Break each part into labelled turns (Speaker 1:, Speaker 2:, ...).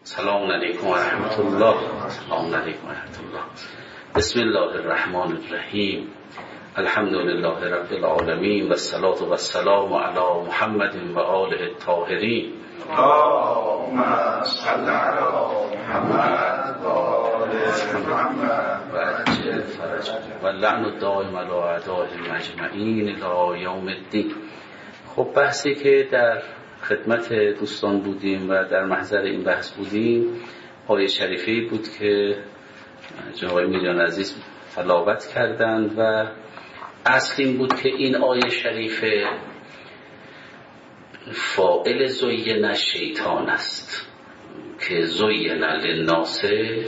Speaker 1: سلام علیکم و رحمت الله. سلام علیکم و رحمت الله. بسم الله الرحمن الرحیم. الحمد لله رب العالمین و الصلاة و السلام علی محمد و آله الطاهرین.
Speaker 2: اللهم صل علی محمد و آل محمد
Speaker 1: و عجل فرجهم و لعن الدائم علی اعدائهم اجمعین الی یوم الدین. خب بحثی که در خدمت دوستان بودیم و در محضر این بحث بودیم، آیه شریفی بود که جناب میران عزیز تلاوت کردند و اصل این بود که این آیه شریفه فاعل زین شیطان است که زین للناس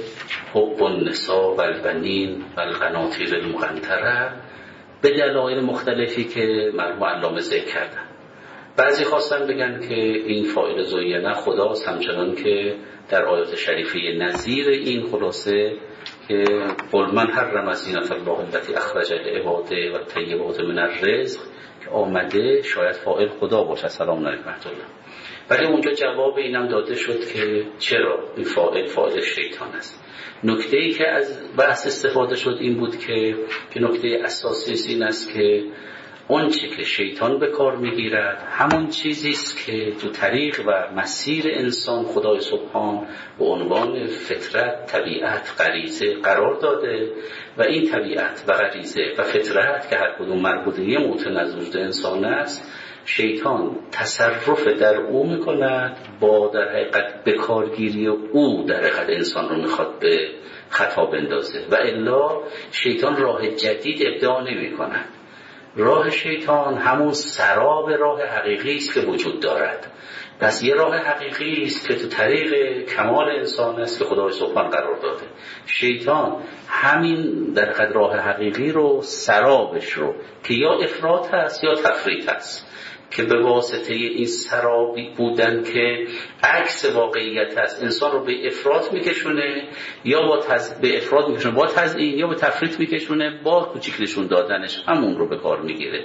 Speaker 1: حب النساء و البنین و القناطیر المقنطره به دلایل مختلفی که مرحوم علامه ذکر کردن. بعضی خواستن بگن که این فاعل زینه خداست، همچنان که در آیات شریفه نظیر این خلاصه که قل من حرم زینة الله التي اخرج لعباده و الطیبات من الرزق که آمده شاید فاعل خدا باشه. سلام علیکم و رحمت الله. ولی اونجا جواب اینم داده شد که چرا این فاعل شیطان است. نکته‌ای که از بحث استفاده شد این بود که نکته اساسی این است که اون چه که شیطان به کار میگیرد همون چیزی است که تو طریق و مسیر انسان خدای سبحان به عنوان فطرت، طبیعت، غریزه قرار داده و این طبیعت و غریزه و فطرت که هر کدوم مربوط یه موطن از وجود انسان است، شیطان تصرف در او میکند با در حقیقت به کارگیری او در حقیقت انسان رو میخواد به خطا بندازه و الا شیطان راه جدید ابداع نمیکند. راه شیطان همون سراب راه حقیقی است که وجود دارد. پس یه راه حقیقی است که تو طریق کمال انسان است که خدای سبحان قرار داده. شیطان همین در قدر راه حقیقی رو، سرابش رو که یا افراط هست یا تفریط هست، که به واسطه این سرابی بودن که عکس واقعیت هست انسان رو به افراط میکشونه یا به افراط میکشونه با تزیین، یا به تفریط میکشونه با کوچیک نشون دادنش، همون رو به کار میگیره.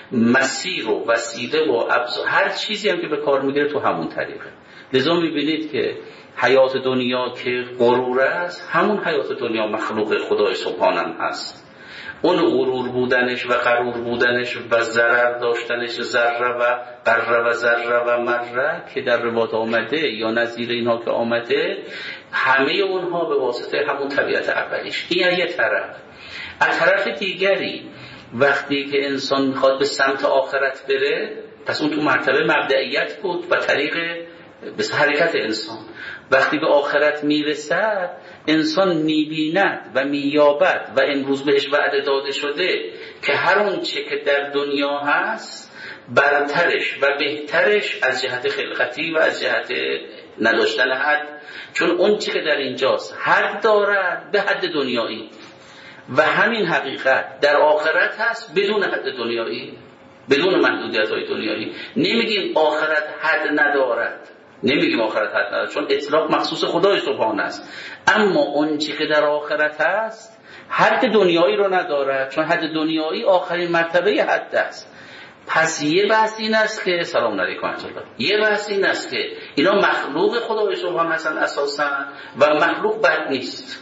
Speaker 1: مسیر و وسیله و ابزار هر چیزی هم که به کار میگیره تو همون طریقه. لذا میبینید که حیات دنیا که غرور است، همون حیات دنیا مخلوق خدای سبحان هم هست. اون غرور بودنش و غرور بودنش و ضرر داشتنش، ذره و قره و ذره و مره که در روایات آمده یا نظیر اینها که آمده، همه اونها به واسطه همون طبیعت اولیش. این یه طرف. از طرف دیگری وقتی که انسان میخواد به سمت آخرت بره، پس اون تو مرتبه مبدئیت بود و طریق به حرکت انسان. وقتی به آخرت میرسد انسان میبیند و مییابد و امروز بهش وعده داده شده که هر اون چه که در دنیا هست برترش و بهترش از جهت خلقتی و از جهت نداشتن حد، چون اون چه که در اینجاست حد دارد به حد دنیایی و همین حقیقت در آخرت هست بدون حد دنیایی، بدون محدودیت های دنیایی. نمیگیم آخرت حد ندارد، نمیگیم آخرت حد ندارد، چون اطلاق مخصوص خدای سبحان است. اما اون چی که در آخرت هست حد دنیایی رو ندارد، چون حد دنیایی آخرین مرتبه حد است. پس یه بحث این است که سلام علیکم ورحمت الله، یه بحث این است که اینا مخلوق خدای سبحان هستن اساسا و مخلوق بد نیست.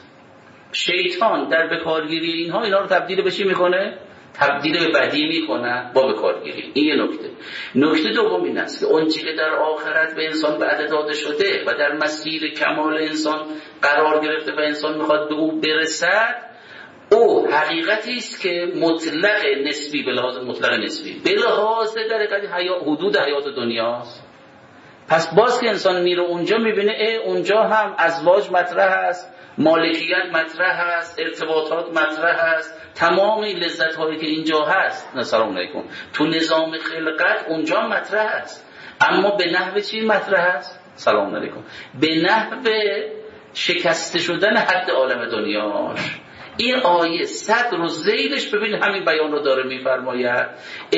Speaker 1: شیطان در بکارگیری اینها اینا رو تبدیل به چی میکنه؟ تبدیل به بدی میکنه با بکارگیری. این یه نکته. نکته دوم این است که اون چیزی که در آخرت به انسان وعده داده شده و در مسیر کمال انسان قرار گرفته و انسان میخواد به او برسد، او حقیقتی است که مطلق نسبی، به لحاظ مطلق نسبی، به لحاظ در حدود حیات دنیاست. پس باز که انسان میره اونجا میبینه اونجا هم ازواج مطرح است، مالکیت مطرح است، ارتباطات مطرح است، تمام لذت هایی که اینجا هست سلام علیکم تو نظام خلقت اونجا مطرح است. اما به نحو چی مطرح است؟ سلام علیکم به نحو شکسته شدن حد عالم دنیاش. این آیه صدر و ذیلش ببینید همین بیان رو داره میفرماید.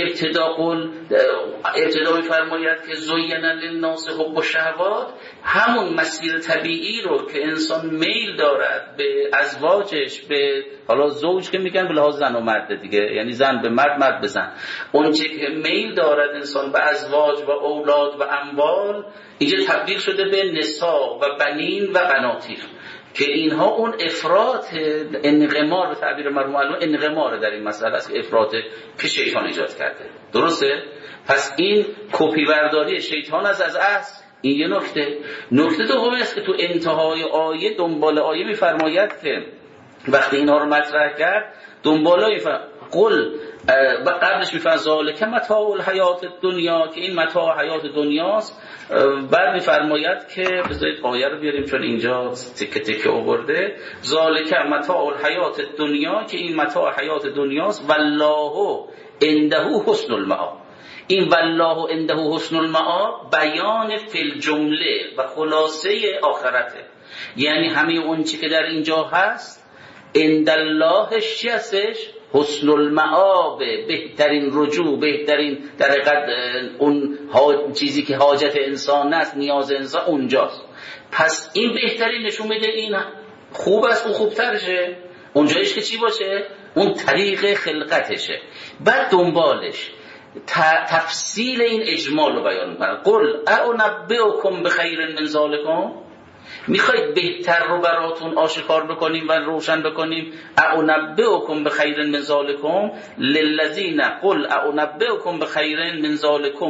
Speaker 1: ابتدا میفرماید که زین للناس حب الشهوات، همون مسیر طبیعی رو که انسان میل دارد به ازواجش، به حالا زوج که میگن به لحاظ زن و مرد دیگه، یعنی زن به مرد، مرد به زن، اونچه که میل دارد انسان به ازواج و اولاد و اموال، اینجا تبدیل شده به نساء و بنین و قناطیر، که اینها اون افراط انقمار، به تعبیر مرحوم انقمار در این مسئله است، که افراط که شیطان ایجاد کرده. درسته؟ پس این کپی برداری شیطان از اصل. این یه نکته دومی است که تو انتهای آیه دنبال آیه میفرماید که وقتی اینها رو مطرح کرد دنبال قل و قبلش میفرماید ذالک متاع الحیات الدنیا، که این متاع حیات دنیاست. بعد میفرماید که بذارید آیه رو بیاریم چون اینجا تکه تکه آورده، ذالک متاع الحیات الدنیا، که این متاع حیات دنیاست، والله عنده حسن المآب. این والله عنده حسن المآب بیان فی الجمله و خلاصه آخرته، یعنی همه اون چی که در اینجا هست عند الله چی هستش؟ حسن المآب، بهترین رجوع، بهترین در حقیقت اون چیزی که حاجت انسان است، نیاز انسان اونجاست. پس این بهترین نشون میده این خوب است، اون خوبترشه، اونجایش که چی باشه؟ اون طریق خلقتشه. بعد دنبالش تفصیل این اجمال رو بیان میکنه. قل اعنبئکم بخیر من ذالکم، میخواید بهتر رو براتون آشکار بکنیم و روشن بکنیم؟ اعنبئکم بخیر من ذالکم للذین، قل اعنبئکم بخیر من ذالکم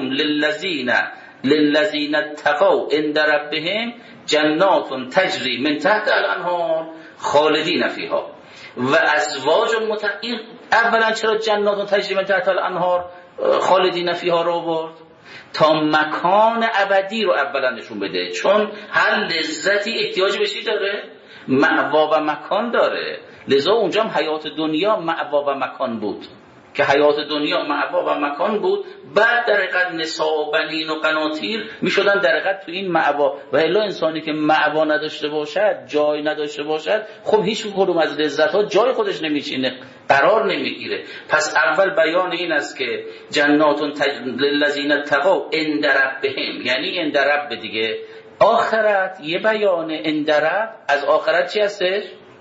Speaker 1: للذین اتقوا عند ربهم جنات تجری من تحت الانهار خالدین فیها و ازواج مطهرة. اولا چرا جنات تجری من تحت الانهار خالدین فیها رو آورد؟ تا مکان ابدی رو اولا نشون بده، چون هر لذتی احتیاج به چی داره؟ مأوا و مکان داره. لذا اونجا هم حیات دنیا مأوا و مکان بود، که حیات دنیا مأوا و مکان بود. بعد در حقیقت نساء و بنین و قناطیر میشدن در حقیقت تو این مأوا. و الا انسانی که مأوا نداشته باشد، جای نداشته باشد، خب هیچ کدوم از لذت ها جای خودش نمیچینه، قرار نمیگیره. پس اول بیان این است که جنات للذین اتقوا عند ربهم، یعنی عند رب دیگه. آخرت یه بیان عند رب، از آخرت چی هستش؟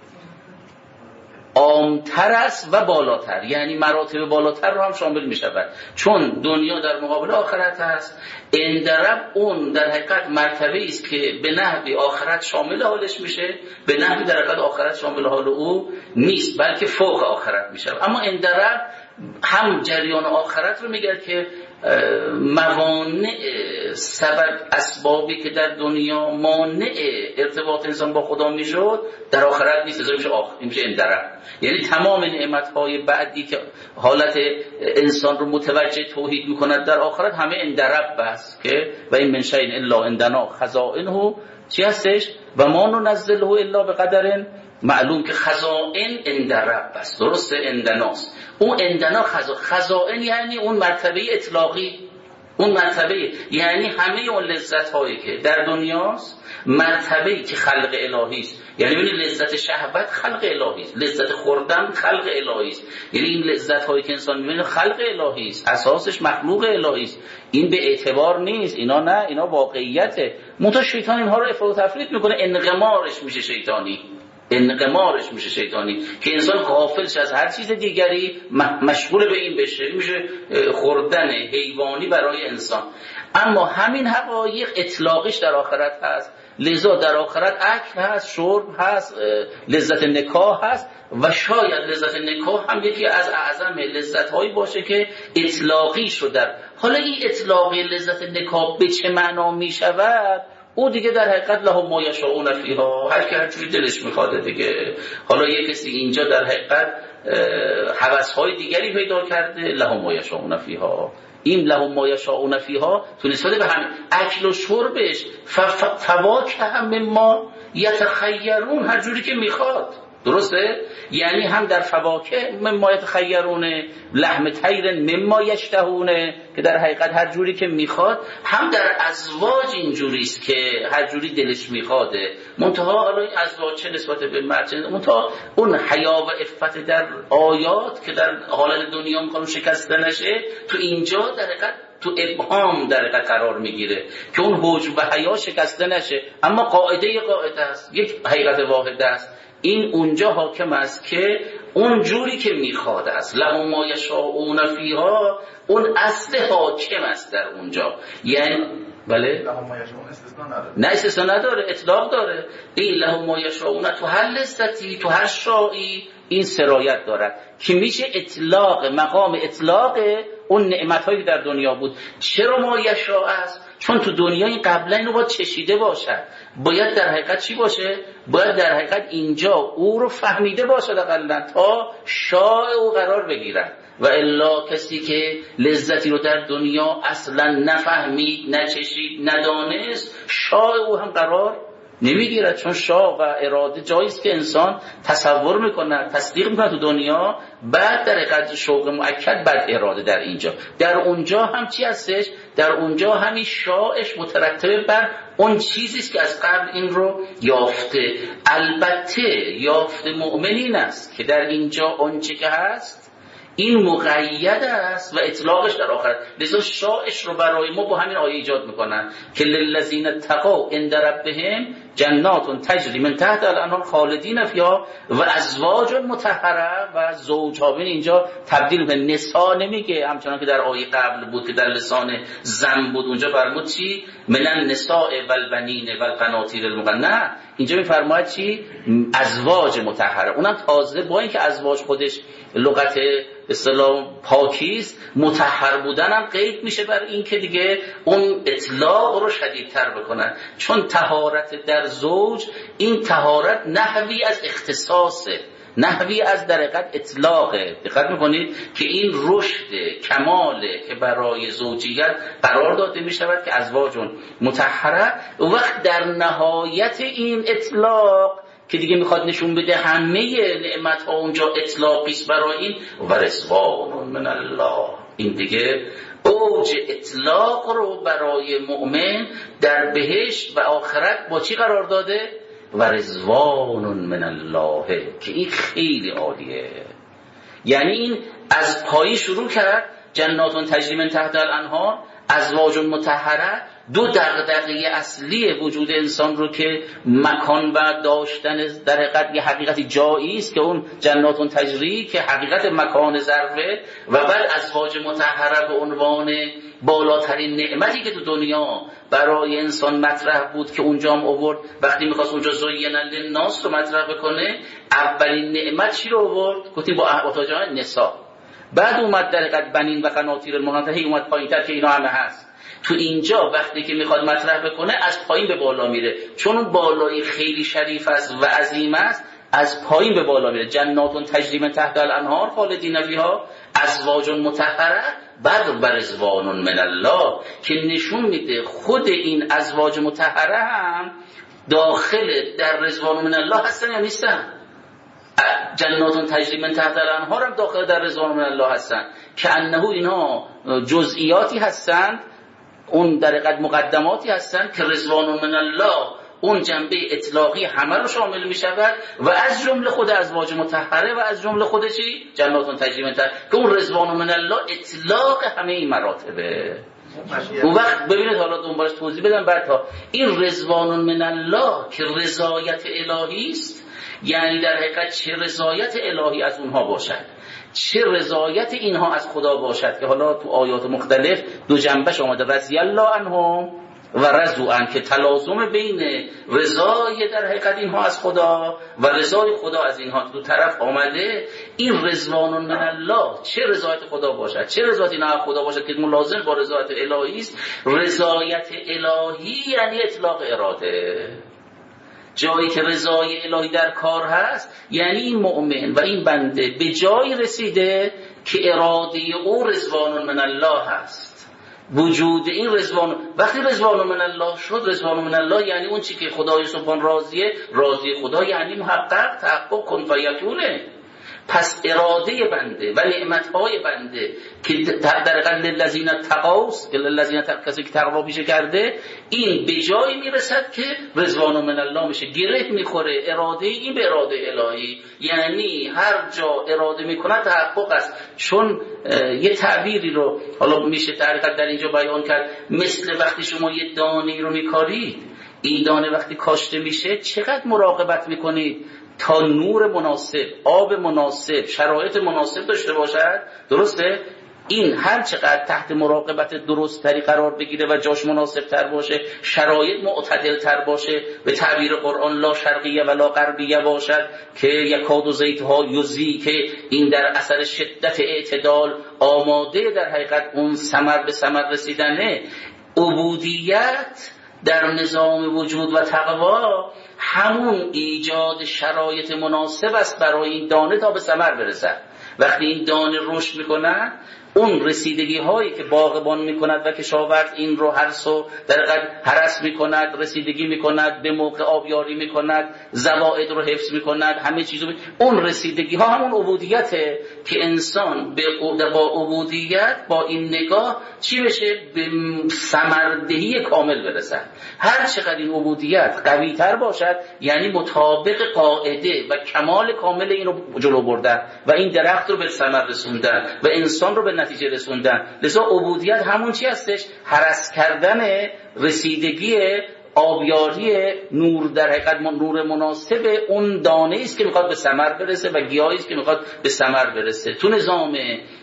Speaker 1: عامتر است و بالاتر، یعنی مراتب بالاتر رو هم شامل می شود، چون دنیا در مقابل آخرت هست. عند رب اون در حقیقت مرتبه است که به نحوی آخرت شامل حالش میشه، به نحوی در حقیقت آخرت شامل حال او نیست، بلکه فوق آخرت میشه. اما عند رب هم جریان آخرت رو میگه که موانع، سبب، اسبابی که در دنیا مانع ارتباط انسان با خدا میشد در آخرت نیست، ازا میشه اندرب. یعنی تمام نعمتهای بعدی که حالت انسان رو متوجه توحید میکند در آخرت همه اندرب بس، که و این من شیء الا عندنا خزائنه چی هستش؟ و ما ننزله الا بقدر معلوم، که خزائن اندرب بس، درسته؟ اندناست. اون اندنا خزائن یعنی اون مرتبه اطلاقی، اون مرتبه یعنی همه اون لذت هایی که در دنیاست، مرتبه‌ای که خلق الهی است. یعنی ببینید لذت شهوت خلق الهی است، لذت خوردن خلق الهی است. یعنی این لذت هایی که انسان می‌بینه خلق الهی است، اساسش مخلوق الهی است. این به اعتبار نیست، اینا نه، اینا واقعیته. منتها شیطان اینها رو افراط و تفریط میکنه، انقمارش میشه شیطانی، انقمارش میشه شیطانی، که انسان غافل شه از هر چیز دیگری، مشغول به این بشه، میشه خوردن حیوانی برای انسان. اما همین حقایق اطلاقش در آخرت هست. لذا در آخرت اکل هست، شرب هست، لذت نکاح هست، و شاید لذت نکاح هم یکی از اعظم لذت هایی باشه که اطلاقی شده. حالا این اطلاقی لذت نکاح به چه معنا می شود؟ او دیگه در حقیقت لهم ما یشاءون فیها، هر که هر جوری دلش میخواد دیگه. حالا یک کسی اینجا در حقیقت هوس‌های دیگری پیدا کرده، لهم ما یشاءون فیها. این لهم ما یشاءون فیها تو نسبت به همین اکل و شربش، فواکه هم مما یتخیرون، هر جوری که میخواد. درسته؟ یعنی هم در فواکه مما یتخیرونه، لحم طیر مما یشتهونه که در حقیقت هر جوری که میخواد، هم در ازواج اینجوری است که هر جوری دلش میخواده. منتها حالا این ازواج چه نسبت به مرد، منتها اون حیا و عفت در آیات که در حالت دنیا میخواد شکسته نشه، تو اینجا در حقیقت تو ابهام در حقیقت قرار میگیره که اون حجب و حیا شکسته نشه. اما قاعده است، یک حقیقت واحد است، این اونجا حاکم است که اون جوری که میخواد است، لهم ما یشاءون فیها، اون اصل حاکم است در اونجا. یعنی بله
Speaker 2: لهم ما یشاءون استثناء نداره،
Speaker 1: نه استثناء نداره، اطلاق داره. این لهم ما یشاءون تو هر لذتی، تو هر شایی این سرایت دارد که میشه اطلاق، مقام اطلاق اون نعمت‌هایی در دنیا بود. چرا ما یشاء است؟ چون تو دنیا این قبلا اینو باید چشیده باشد، باید در حقیقت چی باشه؟ باید در حقیقت اینجا او رو فهمیده باشد اقلا تا شاء او قرار بگیرن. و الا کسی که لذتی رو در دنیا اصلا نفهمید، نچشید، ندانست، شاء او هم قرار نمیگیرد. چون شاء و اراده جاییست که انسان تصور میکنه، تصدیق میکنه تو دنیا، بعد در حقیقت شوق مؤکد، بعد اراده در اینجا. در اونجا هم چی هستش؟ در اونجا همین شاءش مترتب بر اون چیزیست که از قبل این رو یافته. البته یافته مؤمن این است که در اینجا آنچه که هست این مقید است و اطلاقش در آخرت. لذا شاءش رو برای ما با همین آیه ایجاد میکنن که للذین اتقوا عند ربهم جنات تجری من تحت الانهار خالدین فیها و ازواج مطهره و زوجها. ببین اینجا تبدیل به نساء نمیگه همچنان که در آیه قبل بود که در لسان زن بود، اونجا فرمود چی؟ من النساء والبنین والقناطیر المقنطره. اینجا میفرماید چی؟ ازواج مطهره. اونم تازه با اینکه ازواج خودش لغت اصطلاح پاکیست، مطهر بودن هم قید میشه بر این که دیگه اون اطلاق رو شدیدتر بکنن. چون طهارت در زوج، این طهارت نحوی از اختصاصه، نحوی از در حقیقت اطلاقه. دقت میکنید که این رشد کماله که برای زوجیت قرار داده میشود که ازواجون مطهره. وقت در نهایت این اطلاق که دیگه میخواد نشون بده همه نعمت ها اونجا اطلاقیست برای این، و رضوان من الله، این دیگه اوج اطلاق رو برای مؤمن در بهشت و آخرت با چی قرار داده؟ و رضوان من الله، که این خیلی عالیه. یعنی این از پایی شروع کرد، جنات تجری من تحت الانهار، ازواج مطهره. دو دغدغه اصلی وجود انسان رو که مکان و داشتن در حقیقت یه حقیقتی جایی است که اون جنات تجری که حقیقت مکان ظرفه، و بعد ازواج مطهره به عنوان بالاترین نعمتی که تو دنیا برای انسان مطرح بود که اونجا هم آورد. وقتی می‌خواست اونجا زین للناس رو مطرح بکنه، اولین نعمت چی رو آورد؟ گفتیم با احواتاجان نساء. بعد اومد در حقیقت بنین و قناطیر المقنطره، اومد پایین‌تر که اینا همه هست. تو اینجا وقتی که میخواد مطرح بکنه از پایین به بالا میره، چون اون بالایی خیلی شریف است و عظیم است، از پایین به بالا میره. جنات تجری من تحت الانهار خالدین فیها، ازواج مطهره، بعد و رضوان من الله، که نشون میده خود این ازواج مطهره هم داخل در رضوان من الله هستن یا نیستن. جنات تجری من تحت الانهار هم داخل در رضوان من الله هستن، که انه اینها جزئیاتی هستند، اون در حقیقت مقدماتی هستند که رضوان من الله اون جنبه اطلاقی همه رو شامل می شود، و از جمله خود ازواج مطهره و از جمله خود چی؟ جنات تجری من تحت، که اون رضوان من الله اطلاق همه این مراتبه. اون وقت ببینید، حالا دنبالش توضیح بدم بعد ها. این رضوان من الله که رضایت الهی است، یعنی در حقیقت چه رضایت الهی از اونها باشد، چه رضایت اینها از خدا باشد، که حالا تو آیات مختلف دو جنبش آمده، رضی الله عنهم و رضوا عنه، که تلازم بین رضای در حقیقت اینها از خدا و رضای خدا از اینها دو طرف آمده. این رضوان من الله، چه رضایت خدا باشد، چه رضایت اینها از خدا باشد، که ملازم با رضایت الهی است. رضایت الهی یعنی اطلاق اراده. جایی که رضای الهی در کار هست، یعنی این مؤمن و این بنده به جایی رسیده که اراده او رضوان من الله هست. وجود این رضوان، وقتی رضوان من الله شد، رضوان من الله یعنی اون چی که خدای سبحان راضیه، راضی خدا یعنی محقق تحقق کن فیکونه. پس اراده بنده و نعمتهای بنده که در قلب للذین تقوس، کسی که تقوا پیشه کرده، این به جایی میرسد که رضوان من الله میشه، گره میخوره اراده این به اراده الهی، یعنی هر جا اراده میکنه تحقق است. چون یه تعبیری رو حالا میشه در اینجا بیان کرد، مثل وقتی شما یه دانه رو میکارید، این دانه وقتی کاشته میشه چقدر مراقبت میکنید تا نور مناسب، آب مناسب، شرایط مناسب داشته باشد، درسته؟ این هر چقدر تحت مراقبت درست تری قرار بگیره و جاش مناسب تر باشه، شرایط معتدل تر باشه، به تعبیر قرآن لا شرقیه و لا غربیه باشد که یکاد و زیتها یزی، که این در اثر شدت اعتدال آماده در حقیقت اون ثمر به ثمر رسیدنه. عبودیت در نظام وجود و تقوا همون ایجاد شرایط مناسب است برای این دانه تا به ثمر برسد. وقتی این دانه رشد میکنه، اون رسیدگی هایی که باغبان میکند و کشاورز این رو هرس میکند، رسیدگی میکند، به موقع آبیاری میکند، زوائد رو حفظ میکند، همه چیزو اون رسیدگی ها همون عبودیته که انسان با عبودیت، با این نگاه چی بشه؟ به ثمردهی کامل برسد. هر چقدر این عبودیت قوی تر باشد، یعنی مطابق قاعده و کمال کامل این رو جلو بردن و این درخت رو به ثمر رسوندن و انسان رو به نتیجه رسوندن. لذا عبودیت همون چی هستش؟ هرس کردن رسیدگی آبیاری نور، در حقیقت نور مناسب اون دانه است که میخواد به ثمر برسه و گیاهی است که میخواد به ثمر برسه. تو نظام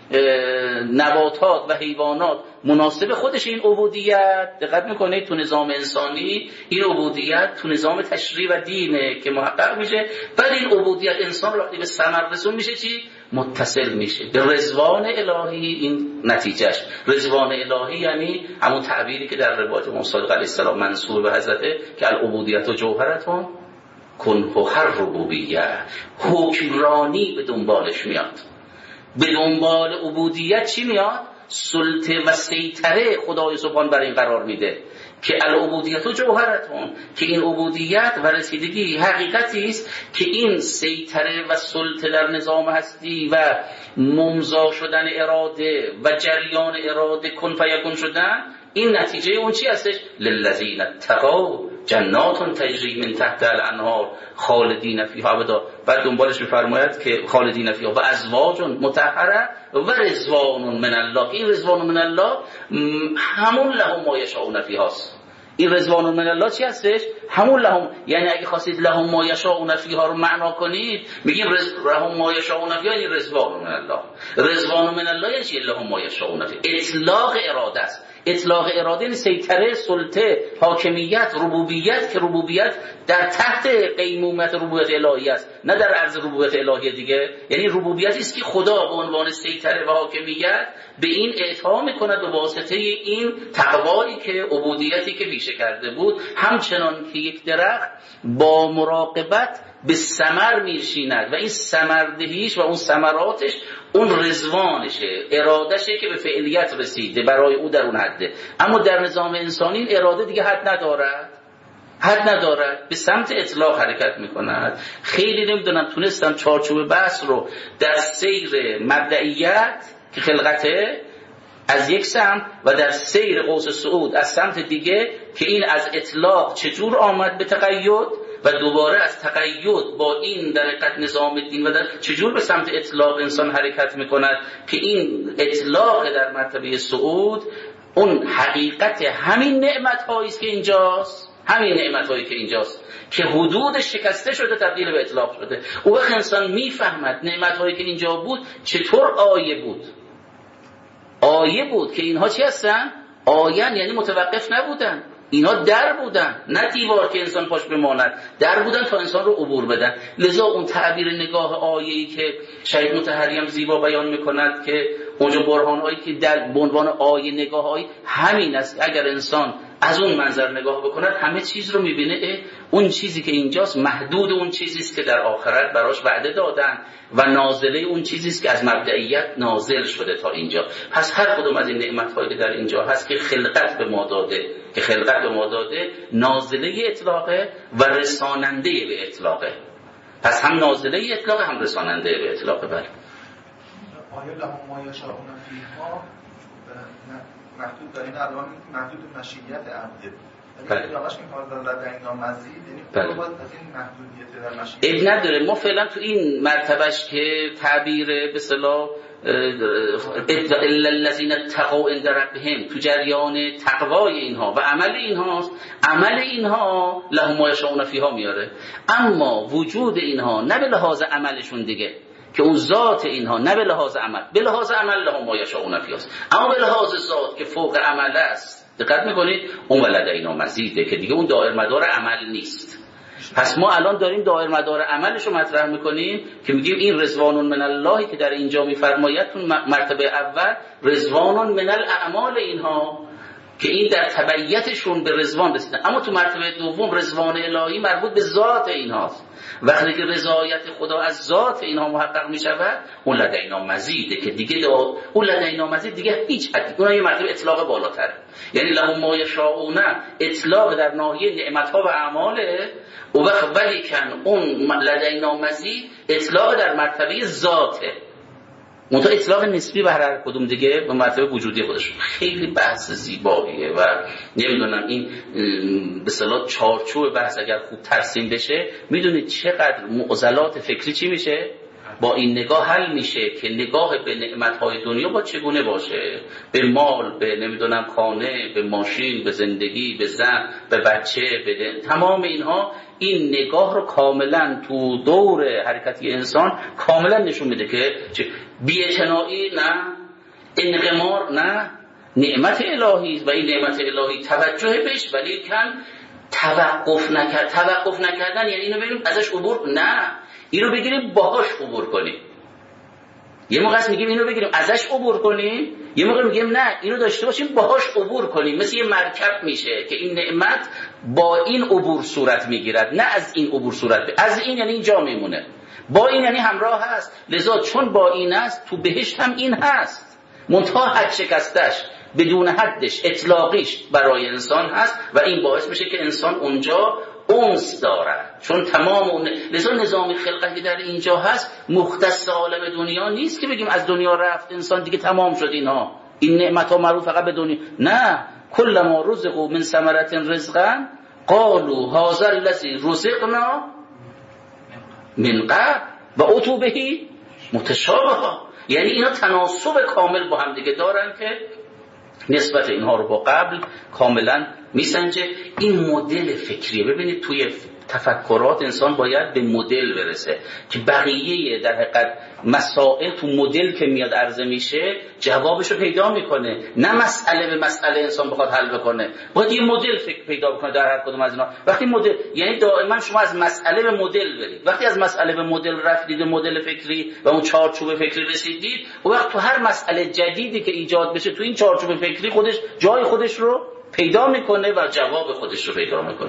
Speaker 1: نباتات و حیوانات مناسب خودش این عبودیت، دقت میکنید تو نظام انسانی این عبودیت تو نظام تشریع و دینه که محقق میشه. بعد این عبودیت انسان وقتی به ثمر رسون میشه چی؟ متصل میشه به رضوان الهی. این نتیجهش رضوان الهی یعنی همون تعبیری که در روایت امام صادق علیه السلام منسوب به حضرته که العبودیت و جوهرتون کنه هر ربوبیه، حکمرانی به دنبالش میاد. به دنبال عبودیت چی میاد؟ سلطه و سیطره خدای سبحان برای این قرار میده که العبودیت و جوهرتون، که این عبودیت و رسیدگی حقیقتی است که این سیطره و سلطه در نظام هستی و ممضا شدن اراده و جریان اراده کن فیکون شدن، این نتیجه اون چی هستش؟ للذین اتقوا جنات تجری من تحت الانهار خالدین فیها ابدا. بعد دنبالش میفرماید که خالدین فیها و ازواج مطهره و رضوان من الله. این رضوان من الله همون لهم ما یشاءون فیهاست. این رضوان من الله چی هستش؟ همون لهم، یعنی اگه خواستید لهم ما یشاءون فیها رو معنا کنید، میگیم لهم ما یشاءون فیها یعنی رضوان من الله. رضوان من الله یعنی چی؟ لهم ما یشاءون فیها اطلاق اراده است. اطلاق اراده یعنی سیطره، سلطه، حاکمیت، ربوبیت، که ربوبیت در تحت قیمومت ربوبیت الهی است، نه در عرض ربوبیت الهی دیگه. یعنی ربوبیتی است که خدا به عنوان سیطره و حاکمیت به این اعطا میکند به واسطه این تقوایی که عبودیتی که پیشه کرده بود. همچنان که یک درخت با مراقبت به ثمر میشیند و این ثمردهیش و اون ثمراتش اون رضوانشه، ارادشه که به فعلیت رسیده برای او در اون حده. اما در نظام انسانی این اراده دیگه حد ندارد، به سمت اطلاق حرکت میکند. خیلی نمیدونم تونستم چارچوب بحث رو در سیر مبدئیت که خلقته از یک سمت و در سیر قوس صعود از سمت دیگه که این از اطلاق چجور آمد به تقید و دوباره از تقید با این در حقیقت نظام دین و در چجور به سمت اطلاق انسان حرکت میکند که این اطلاق در مرتبه صعود اون حقیقت همین نعمت‌هایی است که اینجاست، همین نعمت‌هایی که اینجاست که حدود شکسته شده تبدیل به اطلاق شده. او وقت انسان میفهمد نعمت‌هایی که اینجا بود چطور آیه بود که اینها چی هستن؟ آیه یعنی متوقف نبودن، اینا در بودن، نه دیوار که انسان پاش بماند، در بودن تا انسان رو عبور بدن. لذا اون تعبیر نگاه آیه‌ای که شهید مطهری هم زیبا بیان میکند که اونجا برهان‌هایی که در عنوان آیه نگاه همین است. اگر انسان از اون منظر نگاه بکند همه چیز رو میبینه اون چیزی که اینجاست محدود اون چیزی است که در آخرت براش وعده دادن و نازله اون چیزی است که از مبدئیت نازل شده تا اینجا. پس هر کدوم از این نعمت‌هایی که در اینجا هست که خلقت به ما داده نازله اطلاقه و رساننده به اطلاقه. پس هم نازله اطلاقه هم رساننده به اطلاقه. بله.
Speaker 2: آیا لهم ما یشاءون فیها محدود دارین الان محدود مشیت عبده.
Speaker 1: بله.
Speaker 2: یاداش می‌کنم لدینا مزید، یعنی
Speaker 1: بله.
Speaker 2: باید از این محدودیت در مشیت
Speaker 1: اب نداره. ما فعلا تو این مرتبهش که تعبیر به اصطلاح الا الذين اتقوا عند ربهم تو جریان تقوای اینها و عمل اینهاست. عمل اینها لهم ما یشاءون فیها میاره، اما وجود اینها نه به لحاظ عملشون دیگه که اون ذات اینها نه به لحاظ عمل، به لحاظ عمل لهم ما یشاءون فیهاست، اما به لحاظ ذات که فوق عمل است. دقت میکنید اون ولدینا مزیده که دیگه اون دائر مدار عمل نیست. پس ما الان داریم دائر مدار عملش رو مطرح میکنیم که میگیم این رضوان من الله که در اینجا میفرماید تو مرتبه اول رضوان من الاعمال اینها که این در تبعیتشون به رضوان رسیدن، اما تو مرتبه دوم رضوان الهی مربوط به ذات اینهاست. وقتی که رضایت خدا از ذات اینها محقق می شود اون لدینا مزیده که دیگه اون لدینا مزید دیگه هیچ حدی، اون یه مرتبه اطلاق بالاتره. یعنی لهم ما یشاءون اطلاق در ناحیه نعمت‌ها و اعماله، و ولی کن اون لدینا مزید اطلاق در مرتبه ذاته، منتها اطلاق نسبی به هر کدوم دیگه به مرتبه وجودی خودش. خیلی بحث زیباییه و نمیدونم این به اصطلاح چارچوب بحث اگر خوب ترسیم بشه میدونید چقدر معضلات فکری چی میشه با این نگاه حل میشه که نگاه به نعمت‌های دنیا با چگونه باشه، به مال، به نمیدونم خانه، به ماشین، به زندگی، به زن، به بچه، به تمام اینها این نگاه رو کاملا تو دور حرکتی انسان کاملا نشون میده که بی‌اعتنایی نه، انقمار نه، نعمت الهی و این نعمت الهی توجه بهش ولی کن توقف نکردن یعنی اینو بگیم ازش عبور نه، اینو بگیریم باهاش عبور کنیم. یه موقع میگیم اینو بگیریم ازش عبور کنیم، یه موقع میگیم نه اینو داشته باشیم باهاش عبور کنیم. مثل یه مرکب میشه که این نعمت با این عبور صورت میگیرد، نه از این عبور صورت از این یعنی اینجا میمونه، با این یعنی همراه هست. لذا چون با این است تو بهشت هم این هست، منتها حد شکستش بدون حدش اطلاقیش برای انسان هست و این باعث میشه که انسان اونجا اونس دارد. چون تمام اون لذا نظام خلقتی در اینجا هست مختص عالم دنیا نیست که بگیم از دنیا رفت انسان دیگه تمام شد اینها این نعمت ها معروف فقط به دنیا. نه، کل ما رزقوا من ثمرة رزقا قالوا هذا الذی رزقنا من قبل و اتوا به متشابها. یعنی اینا تناسب کامل با هم دیگه دارن که نسبت اینها رو با قبل کاملا میسنجه. این مدل فکریه. ببینید توی تفکرات انسان باید به مدل برسه که بقیه در حقیقت مسائل تو مدل که میاد عرضه میشه جوابش رو پیدا میکنه، نه مسئله به مسئله انسان بخواد حل بکنه، باید یه مدل فکر پیدا بکنه در هر کدوم از اینا. وقتی مدل یعنی دائما شما از مسئله به مدل برید، وقتی از مسئله به مدل رفتید مدل فکری و اون چارچوب فکری رسیدید، و وقت تو هر مسئله جدیدی که ایجاد بشه تو این چارچوب فکری خودش جای خودش رو پیدا میکنه و جواب خودش رو پیدا میکنه.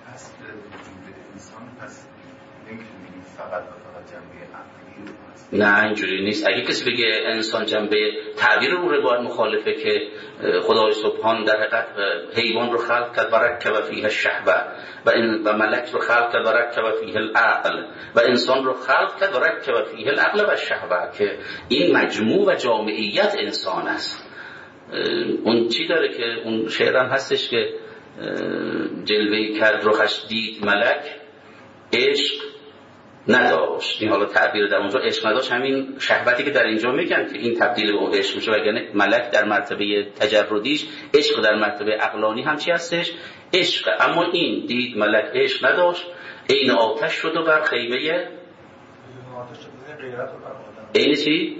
Speaker 1: نه اینجوری نیست. اگه کسی بگه انسان جنبه تعبیر رو روایت مخالفه که خدای سبحان در حقیقت حیوان رو خلق کرد و رکب فیه الشهوه و ملک رو خلق کرد و رکب فیه العقل و انسان رو خلق کرد و رکب فیه العقل و الشهوه، که این مجموع و جامعیت انسان است. اون چی داره که اون شعرم هستش که جلوه کرد رخش دید ملک عشق نداشت. این حالا تعبیر در اونجا عشق نداشت همین شهوتی که در اینجا میگن که این تبدیل به اون عشق میشه، وگرنه ملک در مرتبه تجردیش، عشق در مرتبه عقلانی هم چی هستش؟ عشق. اما این دید ملک عشق نداشت، عین آتش شد و بر خیمه عین چی؟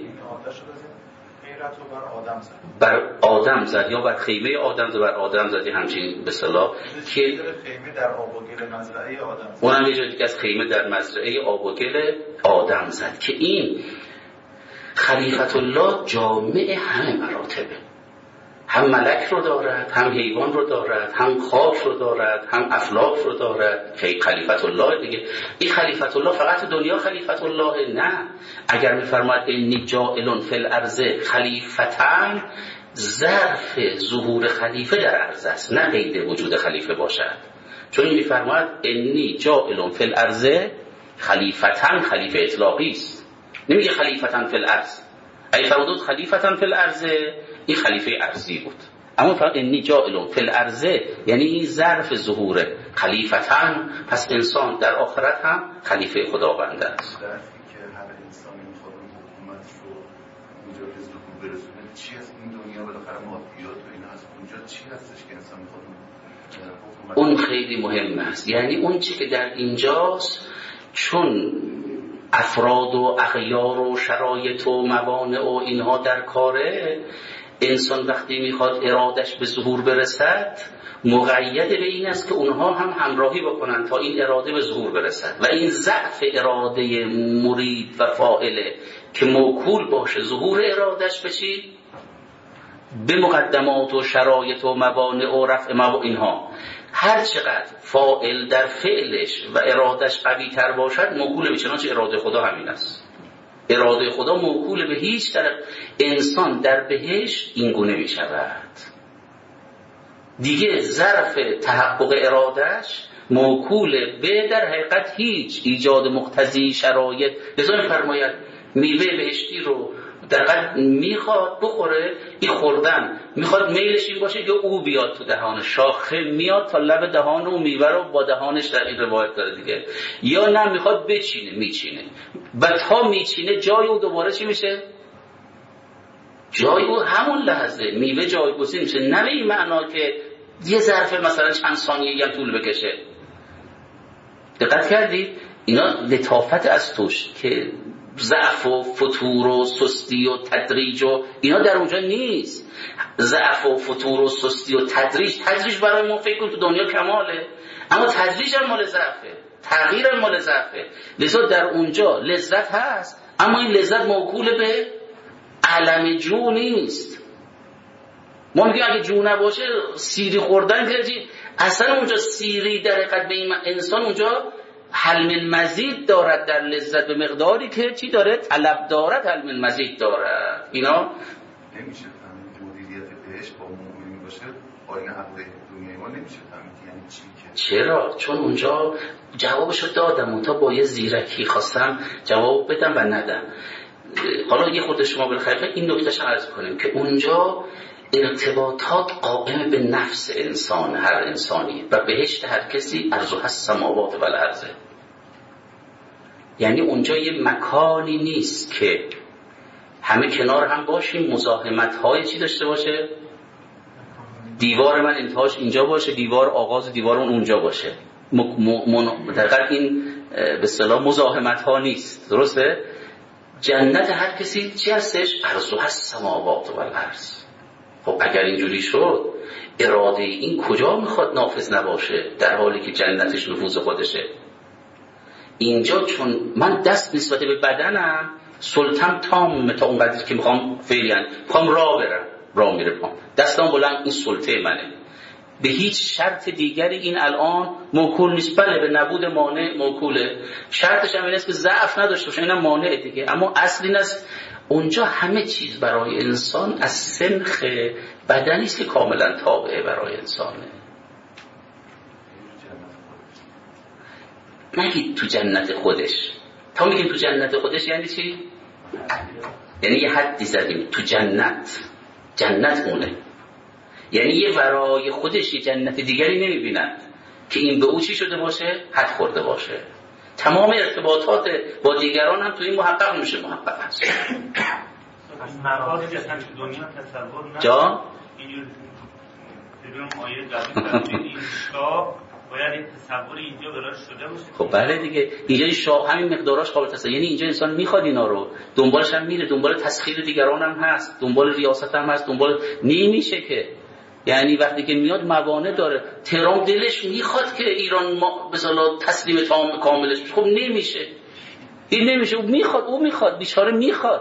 Speaker 1: بر آدم زد یا بر خیمه آدم زد، بر آدم زد، همچین به اصطلاح که
Speaker 2: خیمه در آب و گل مزرعه آدم زد.
Speaker 1: اونم یه جایی که از خیمه در مزرعه آب و گل آدم زد که این خلیفت الله جامع همه مراتبه، هم ملک رو دارد، هم حیوان رو دارد، هم خاک رو دارد، هم افلاک رو دارد که خلیفت الله دیگه. این خلیفت الله فقط دنیا خلیفت الله نه. اگر میفرماید انی جاعل فی الارض خلیفتن، ظرف ظهور خلیفه در ارض است، نه قید وجود خلیفه باشد. چون میفرماید انی جاعل فی الارض خلیفتن، خلیفه اطلاقی است، نمیگه خلیفتن فی الارض. ای فرمود خلیفتن فی الارض، این خلیفه ارضی بود. اما فرمود انی جاعل فی الارض یعنی این ظرف ظهور خلیفتن، پس انسان در آخرت هم خلیفه خداوند است.
Speaker 3: ظرفی که هر انسانی میخواد حکومت رو اونجا به ظهور برسونه چی از این دنیا بالاخره مادیات و اینا هست، اونجا چی هستش که انسان میخواد حکومت؟
Speaker 1: اون خیلی مهم است. یعنی اون چی که در اینجاست، چون افراد و اغیار و شرایط و موانع و اینها در کاره، انسان وقتی میخواد ارادش به ظهور برسد مقید به این است که اونها هم همراهی بکنن تا این اراده به ظهور برسد. و این ضعف اراده مرید و فاعله که موکول باشه ظهور ارادش به چی؟ به مقدمات و شرایط و موانع و رفع اینها. هر چقدر فاعل در فعلش و ارادش قوی تر باشد موکول به، چنانچه اراده خدا همین است. اراده خدا موکول به هیچ طرف. انسان در بهشت این گونه می شود دیگه، ظرف تحقق ارادش موکول به در حقیقت هیچ ایجاد مقتضی شرایط. لذا می‌فرماید میوه بهشتی رو در حقیقت میخواد بخوره، این خوردن میخواد میلش این باشه که او بیاد تو دهان، شاخه میاد تا لب دهان و میوه رو با دهانش، در این روایت داره دیگه، یا نه میخواد بچینه، میچینه و تا میچینه جای او دوباره چی میشه؟ جای او همون لحظه میوه جایگزین میشه. نه به این معنا که یه ظرف مثلا چند ثانیه هم طول بکشه. دقت کردید؟ اینا لطافت از توش که ضعف و فتور و سستی و تدریج و اینا در اونجا نیست. ضعف و فتور و سستی و تدریج برای ما فکر کنیم تو دنیا کماله، اما تدریج هم مال ضعفه، تغییر هم مال ضعفه. لذا در اونجا لذت هست، اما این لذت موکول به علم جو نیست. ما میگیم اگه جو نباشه سیری خوردن که اصلا اونجا سیری در حقیقت به این انسان اونجا حلم مزید دارد در لذت به مقداری که چی داره؟ طلب دارد، حلم مزید دارد. اینا
Speaker 3: نمیشه فهمید مدیریت بهش با مؤمنین باشه، با این عقل دنیای ما نمیشه فهمید یعنی چی که.
Speaker 1: چرا؟ چون اونجا جوابشو دادم، اون تا با یه زیرکی خواستم جواب بدم و ندم. حالا یه خود شما بالخیفه این نکتهش عرض کنیم که اونجا ارتباطات قائم به نفس انسان، هر انسانی، و بهشت هر کسی ارزو هست سماوات و الارض. یعنی اونجا یه مکانی نیست که همه کنار هم باشیم، مزاحمت های چی داشته باشه، دیوار من انتهاش اینجا باشه، دیوار آغاز دیوار اونجا باشه. دقیقا این به اصطلاح مزاحمت ها نیست. درسته؟ جنت هر کسی چی هستش؟ ارزو هست سماوات و الارض. خب اگر اینجوری شد اراده این کجا میخواد نافذ نباشه در حالی که جنتش نفوذ خودشه؟ اینجا چون من دست نسبت به بدنم سلطم تام تا اونقدر که میخوام فعلا میخوام راه برم، راه میره پام، دستم بلند، این سلطه منه. به هیچ شرط دیگری این الان موکول نیست. بله به نبود مانع موکوله، شرطش هم این است که ضعف نداشته باشه، اینم مانع دیگه. اما اصل این است اونجا همه چیز برای انسان از سنخ بدنی است که کاملا تابعه برای انسانه. نگید تو جنت خودش. تا میگیم تو جنت خودش یعنی چی؟ یعنی یه حدی زدیم تو جنت، جنت اونه، یعنی یه ورای خودش یه جنت دیگری نمیبیند که این به او چی شده باشه؟ حد خورده باشه. تمام ارتباطات با دیگران هم تو این محقق میشه، محقق هست.
Speaker 4: از مراحلی که اصلا تو دنیا تصور نمیشه.
Speaker 1: جان؟
Speaker 4: اینجور بدون آیه قبلی این شاه باید این تصور اینجا براش شده باشه.
Speaker 1: خب بله دیگه، اینجا شاه همین مقداراش قابل تصور. یعنی اینجا انسان میخواد اینا رو، دنبالش هم میره، دنبال تسخیر دیگران هم هست، دنبال ریاست هم هست، دنبال نمیشه که. یعنی وقتی که میاد موانع داره. تهران دلش میخواد که ایران به اصطلاح تسلیم تام کاملش بشه، خب نمیشه. این نمیشه. او میخواد بیچاره میخواد.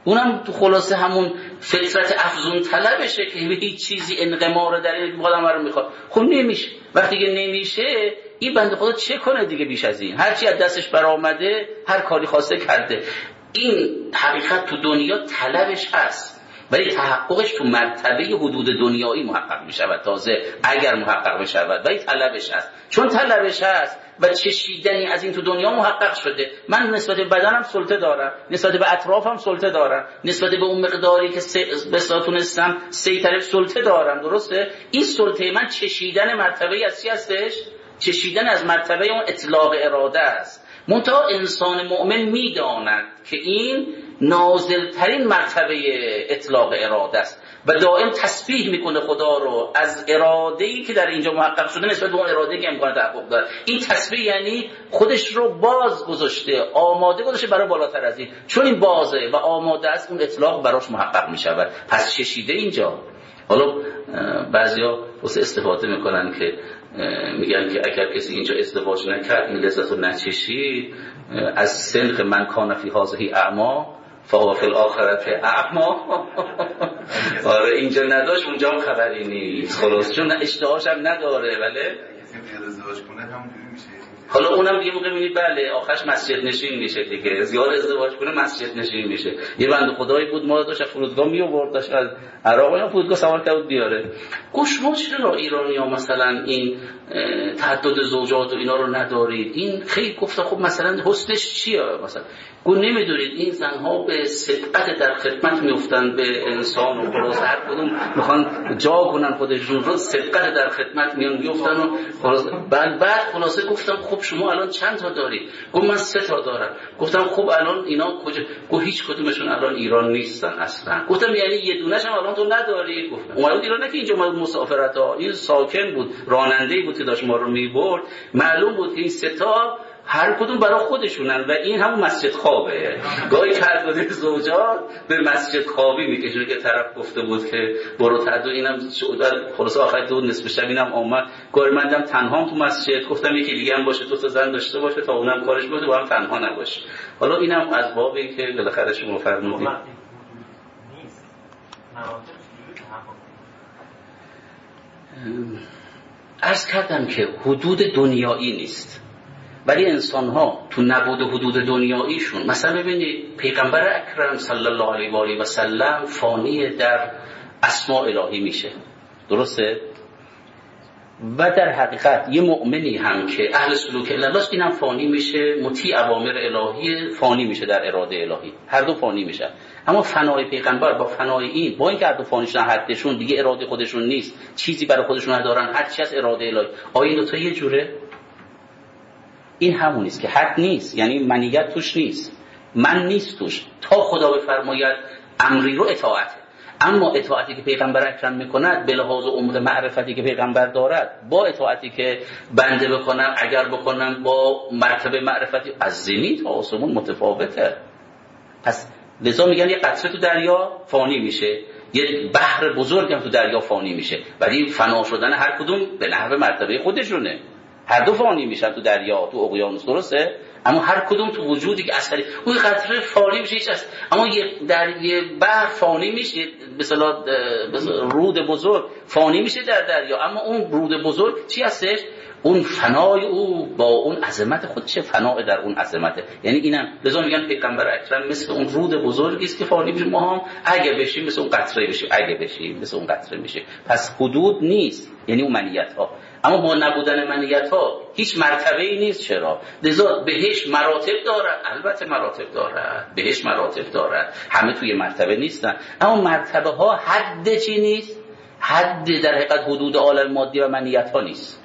Speaker 1: اونم تو خلاصه همون فطرت افزون طلبشه که به هیچ چیزی انقمار در این آدم رو میخواد. خب نمیشه. وقتی که نمیشه این بنده خدا چه کنه دیگه بیش از این؟ هرچی از دستش برآمده هر کاری خواسته کرده. این حقیقت تو دنیا طلبش هست ولی تحققش تو مرتبه حدود دنیایی محقق میشود. تازه اگر محقق بشود ولی طلبش هست. چون طلبش هست و چشیدنی از این تو دنیا محقق شده. من نسبت به بدنم سلطه دارم، نسبت به اطرافم سلطه دارم، نسبت به اون مقداری که بساتونستم سیطره سلطه دارم. درسته؟ این سلطه من چشیدن مرتبه از چی هستش؟ چشیدن از مرتبه اون اطلاق اراده است. منتها انسان مؤمن میداند که این نازلترین مرتبه اطلاق اراده است و دائم تسبیح میکنه خدا رو از اراده‌ای که در اینجا محقق شده نسبت به اون اراده‌ای که امکان تحقق داره. این تسبیح یعنی خودش رو باز گذاشته، آماده گذاشته برای بالاتر از این. چون این بازه و آماده است اون اطلاق براش محقق میشود. پس چشیده اینجا. حالا بعضیا واسه استفاده میکنن که میگن که اگر کسی اینجا ازدواج نکرد این لذت رو نچشید از سنخ من کان فی هذه اعما فهو فی الاخرة اعما. آره اینجا نداشت اونجا هم خبری نیست. خلاص چون اشتهاش هم نداره. ولی
Speaker 3: ازدواج کنه همونجوری میشه.
Speaker 1: حالا اونم دیگه موقع میبینی بله آخرش مسجد نشین میشه دیگه. زیاد ازدواج کنه مسجد نشین میشه. یه بنده خدایی بود ما داشت فرودگاه میآورد، داشت از عراق یا فرودگاه سوار کرد بیاره. گوش ما چرا ایرانی‌ها مثلا این تعدد زوجات و اینا رو ندارید؟ این خیلی گفته خب مثلا حسنش چیه؟ مثلا گفت نمیدونید این زنها به صدقت در خدمت میافتن به انسان و خلاص هر کدوم میخوان جا کنن خودشون رو، صدقت در خدمت میافتن و خلاص. بعد خلاصه گفتم خب شما الان چند تا دارید؟ گفت من 3 تا دارم. گفتم خب الان اینا کجا؟ گفت هیچ کدومشون الان ایران نیستن اصلا. گفتم یعنی یه دونه‌ش هم الان تو نداری؟ گفتم اومد ایران نه که اینجا اومد مسافرت ها، این ساکن بود، راننده‌ای بود که داشت ما رو میبرد. معلوم بود که این 3 تا هر کدوم برای خودشونن و این همون مسجد خوابه. گاهی تعدد زوجات به مسجد خوابی میکشونه که طرف گفته بود که برو تعدد. اینم خلاص آخر دو نصف شب اینم آمد گاهی مندم تنهام تو مسجد. گفتم یکی دیگه هم باشه 2 تا زن داشته باشه تا اونم کارش بده با هم تنها نباشه. حالا اینم از بابی که بالاخره شما فرمودید عرض کردم که حدود دنیایی نیست ولی انسان ها تو نبود حدود دنیاییشون مثلا ببینید پیغمبر اکرم صلی الله علیه و آله و سلم فانی در اسماء الهی میشه. درسته؟ و در حقیقت یه مؤمنی هم که اهل سلوک الله است اینم فانی میشه، مطیع اوامر الهی فانی میشه در اراده الهی. هر دو فانی میشن. اما فنای پیغمبر با فنای این با اینکه هر دو فانیشون حدشون دیگه اراده خودشون نیست، چیزی برای خودشون ندارن، هر چی از اراده الهی. آیا این دو تا یه جوره؟ این همون است که حد نیست، یعنی منیت توش نیست، من نیست توش. تا خدا بفرماید امری رو اطاعت. اما اطاعتی که پیغمبر اکرم میکند به لحاظ عمق معرفتی که پیغمبر دارد با اطاعتی که بنده بکنم اگر بکنم با مرتبه معرفتی از زمین تا آسمون متفاوته. پس لذا میگن یه قطره تو دریا فانی میشه، یه بحر بزرگ هم تو دریا فانی میشه، ولی فنا شدن هر کدوم به نحو مرتبه خودشونه. هر دو فانی میشن تو دریا تو اقیانوس. درسته؟ اما هر کدوم تو وجودی که اثری اون قطره فانی میشه هیچ است. اما یه بحر فانی میشه، مثلا رود بزرگ فانی میشه در دریا، اما اون رود بزرگ چی هستش؟ اون فنای او با اون عظمت خودشه، فنای در اون عظمته. یعنی اینم لذا میگن پیغمبر اکرم مثل اون رود بزرگی است که فانی میشه، ما هم اگه بشیم مثل اون قطره بشیم، اگه بشیم مثل اون قطره میشه. پس حدود نیست، یعنی اون منیت ها. اما با نبودن منیت ها هیچ مرتبه‌ای نیست. چرا؟ لذا بهش مراتب دارد. البته مراتب دارد، بهش مراتب دارد، همه توی مرتبه نیستن. اما مرتبه ها حد چی نیست؟ حد در حقیقت حدود عالم مادی و منیت ها نیست.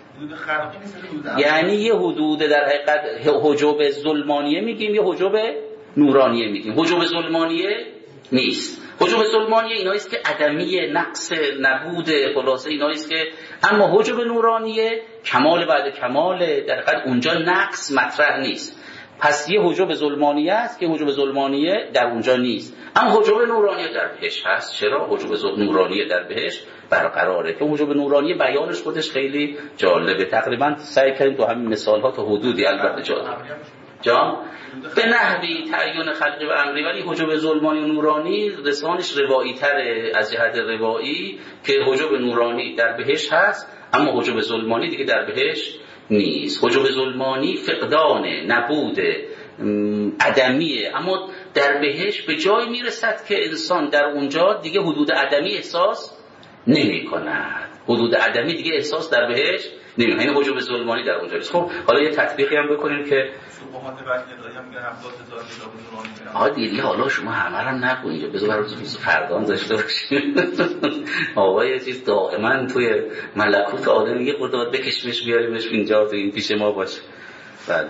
Speaker 1: یعنی یه حدود در حقیقت حجاب ظلمانیه میگیم یا حجاب نورانیه میگیم. حجاب ظلمانیه نیست. حجاب ظلمانیه ایناییست که عدمی، نقص، نبود، خلاصه ایناییست که. اما حجاب نورانیه کمال بعد کمال، در حقیقت اونجا نقص مطرح نیست. پس یه حجاب ظلمانیه است که حجاب ظلمانیه در اونجا نیست، اما حجاب نورانیه در بهش هست. چرا؟ حجاب نورانیه در بهش برقراره که حجاب نورانیه بیانش خودش خیلی جالبه. تقریبا سعی کردیم تو همین مثال ها تا حدودی البته جالب جان به نحوی تعین خلقی و امری، ولی حجب ظلمانی و نورانی رسانش روایی تره از جهت روایی که حجب نورانی در بهشت هست اما حجب ظلمانی دیگه در بهشت نیست. حجب ظلمانی فقدان، نبود، عدمیه، اما در بهشت به جای میرسد که انسان در اونجا دیگه حدود عدمی احساس نمی کند. حدود عدمی دیگه احساس در بهشت نمی کند. این حجب ظلمانی در اونجا است. خب حالا یه تطبیقی هم بکنیم که دیدی حالا شما همه هم نگو اینجا، بذار برای فردا داشته باشیم. آقا یه چیز دائما توی ملکوت آدم یه خورده بکشمش بیاریمش اینجا تو این پیش ما باشه. بله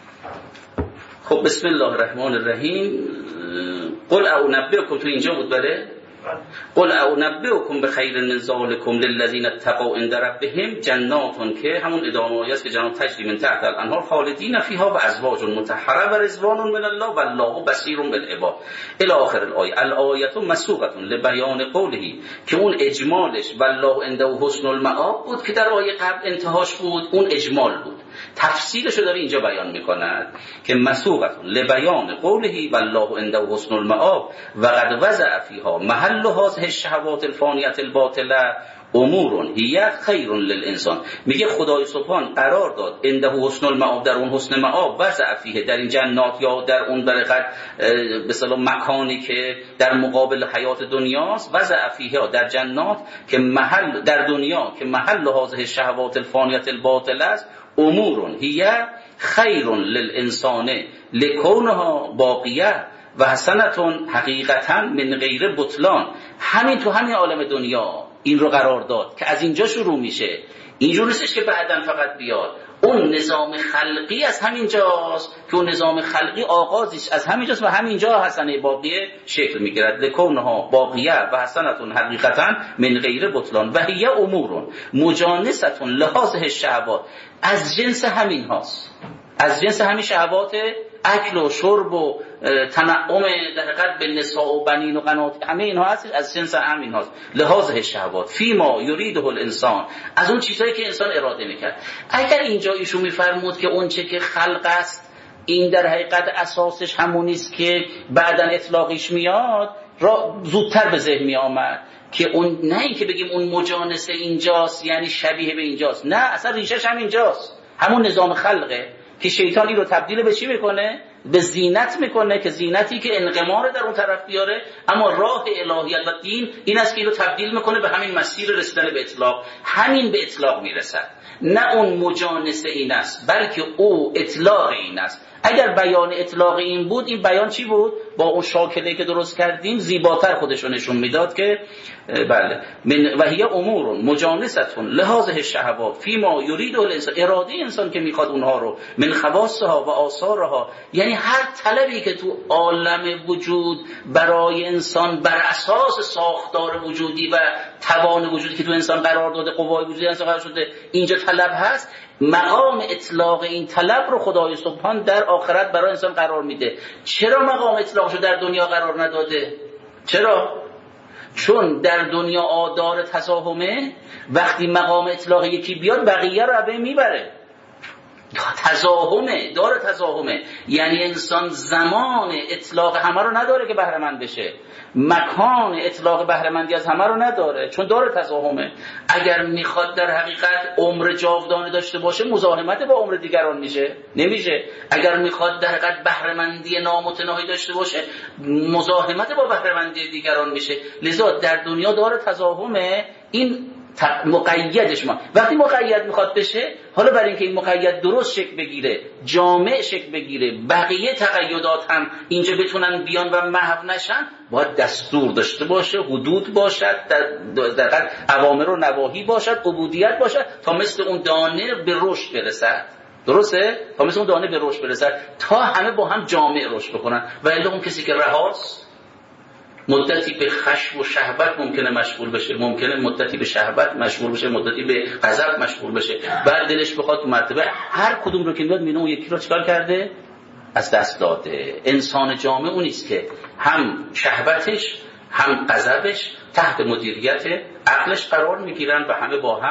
Speaker 1: خب بسم الله الرحمن الرحیم. قل اعنبئکم، تو اینجا بود بله؟ قل اعنبئکم بخیر من ذالکم للذین اتقوا عند ربهم جناتون، که همون ادامه است که جنات تجری من تحت الانهار خالدین فیها و ازواج مطهره و رضوان من الله والله بصیر بالعباد الی آخر الآیه. الآیه مسوقه لبیان قوله، که اون اجمالش والله عنده حسن المآب بود که در آیه قبل انتهاش بود، اون اجمال بود. تفصیلشو داره اینجا بیان میکند که مسوقه لبیان قوله والله عنده حسن المآب و قد وضع فیها محل هذه الشهوات الفانیه الباطله امور هی خیر للانسان. میگه خدای سبحان قرار داد عنده حسن المآب، در اون حسن مآب، وضع فیه، در این جنات یا در اون برقد به اصطلاح مکانی که در مقابل حیات دنیاست، وضع فیه در جنات که محل در دنیا که محل هذه الشهوات الفانیه الباطله است، امور هی خیر للانسان لکونها باقیه و حسنتون حقیقتا من غیر بطلان. همین تو همین عالم دنیا این رو قرار داد که از اینجا شروع میشه، اینجور نیستش که بعداً فقط بیاد. اون نظام خلقی از همینجاست که اون نظام خلقی آغازش از همینجاست و همینجا حسنه باقیه شکل میگیرد. لکونها باقیه و حسنتون حقیقتا من غیر بطلان و هی امور مجانستون لهذه الشهوات، از جنس همین هاست، از جنس همین شهوات اکل و شرب و تنعم در حقیقت به نساء و بنین و قنات، همه اینها هست از جنس همین هاست. لهذه الشهوات فیما یریده الانسان، از اون چیزایی که انسان اراده میکرد. اگر اینجا ایشون میفرمود که اون چه که خلق است این در حقیقت اساسش همون است که بعداً اطلاقیش میاد، زودتر به ذهن می آمد که اون نه این که بگیم اون مجانسه اینجاست یعنی شبیه به اینجاست، نه اصلا ریشش هم اینجاست، همون نظام خلقه که شیطانی رو تبدیل به چی میکنه؟ به زینت میکنه، که زینتی که انقمار در اون طرف بیاره، اما راه الهیت و دین این است که اینو تبدیل میکنه به همین مسیر رسیدن به اطلاق. همین به اطلاق میرسد، نه اون مجانسه این است بلکه او اطلاق این است. اگر بیان اطلاق این بود، این بیان چی بود؟ با اون شاکله‌ای که درست کردیم زیباتر خودشو نشون میداد که بله من و هی امور مجانستون لهذه الشهوات فیما یرید الانسان، اراده انسان که میخواد اونها رو، من خواصها و آثارها، یعنی هر طلبی که تو عالم وجود برای انسان بر اساس ساختار وجودی و توان وجودی که تو انسان قرار داده، قوای وجودی انسان قرار شده اینجا طلب هست، مقام اطلاق این طلب رو خدای سبحان در آخرت برای انسان قرار میده. چرا مقام اطلاقش رو در دنیا قرار نداده؟ چرا؟ چون در دنیا دار تزاحمه، وقتی مقام اطلاق یکی بیاد بقیه رو عبه میبره. تزاحمه، دار تزاحمه، یعنی انسان زمان اطلاق همه رو نداره که بهره مند بشه، مکان اطلاق بهره مندی از همه رو نداره چون دار تزاحمه. اگر میخواد در حقیقت عمر جاودانه داشته باشه مزاحمت با عمر دیگران میشه، نمیشه. اگر میخواد در حقیقت بهره مندی نامتناهی داشته باشه مزاحمت با بهره مندی دیگران میشه. لذا در دنیا دار تزاحمه، این مقیدش ما. وقتی مقید میخواد بشه، حالا برای اینکه این مقید درست شکل بگیره، جامع شکل بگیره، بقیه تقیدات هم اینجا بتونن بیان و محو نشن، باید دستور داشته باشه، حدود باشد، در اوامر و نواهی باشد، عبودیت باشد تا مثل اون دانه به رشد برسد. درسته؟ تا مثل اون دانه به رشد برسد تا همه با هم جامع رشد بکنن. و الا اون کسی که رهاست مدتی به خشم و شهوت ممکنه مشغول بشه، ممکنه مدتی به شهوت مشغول بشه، مدتی به غضب مشغول بشه، بعد دلش بخواد تو مرتبه هر کدوم رو که میاد میونه اون یکی رو چیکار کرده؟ از دست داده. انسان جامع اون است که هم شهوتش هم غضبش تحت مدیریت عقلش قرار میگیرن و همه با هم